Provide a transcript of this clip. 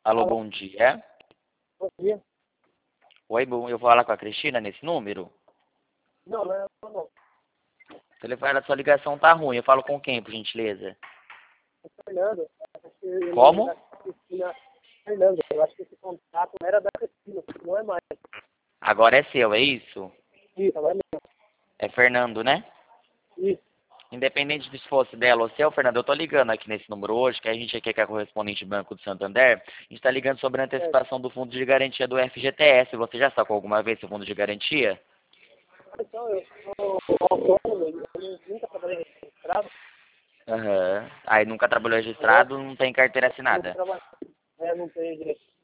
Alô, Alô, bom dia. bom dia. Oi, eu vou falar com a Cristina nesse número? Não, não, não. O telefone da sua ligação tá ruim. Eu falo com quem, por gentileza? É Fernando. Acho que o nome da Como? Cristina. Fernando, eu acho que esse contato era da Cristina, não é mais. Agora é seu, é isso? Isso, agora é É Fernando, né? meu. Isso. Independente de se fosse dela ou seu, Fernando, eu tô ligando aqui nesse número hoje, que a gente aqui que é correspondente Banco do Santander, a gente tá ligando sobre a Certo. antecipação do fundo de garantia do FGTS. Você já sacou alguma vez seu fundo de garantia? Então, eu sou autônomo, eu nunca trabalhei registrado, Aham. Aí nunca trabalhou agora registrado, não tem carteira nunca assinada. trabalhei. Não tenho direito.